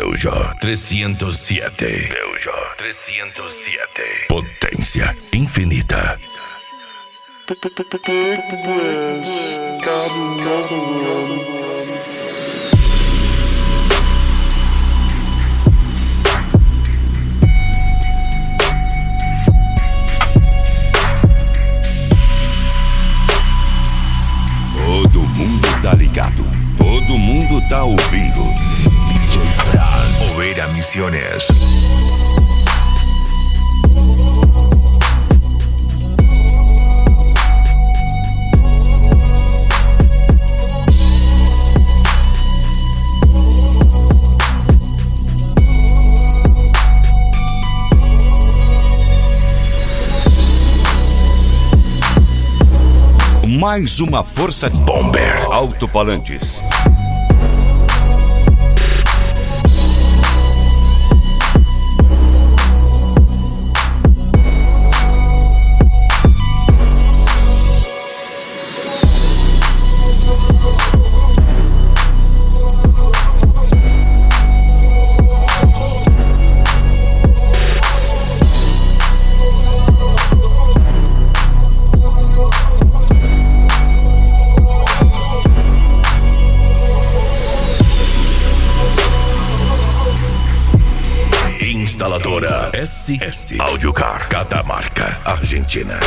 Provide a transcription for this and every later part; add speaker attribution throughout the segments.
Speaker 1: Peugeot 307. Peugeot 307. Potência infinita.
Speaker 2: Todo mundo tá ligado, todo mundo tá ouvindo. DJ Fran, Oveira Misiones. Mais uma força Bomber Alto-Falantes.
Speaker 1: Instaladora SS Audiocar, Catamarca, Argentina.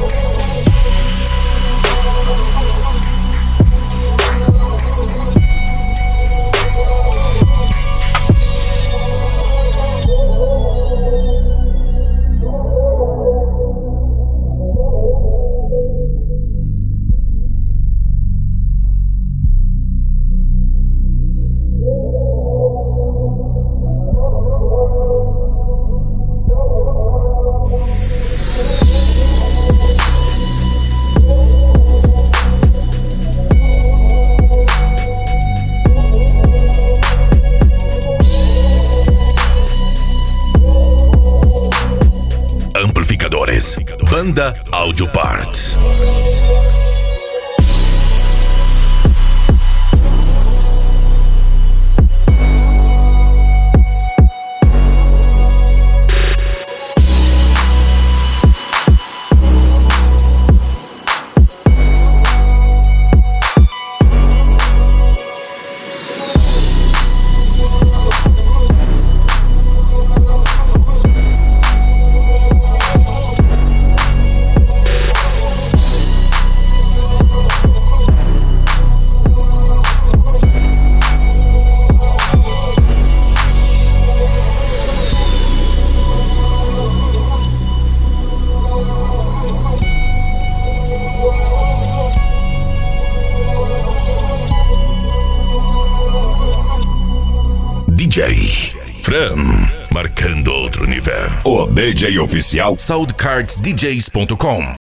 Speaker 1: Amplificadores Banda Audio Parts. DJ Fran, marcando outro nível.
Speaker 2: O DJ oficial
Speaker 1: SoundCardsDJs.com.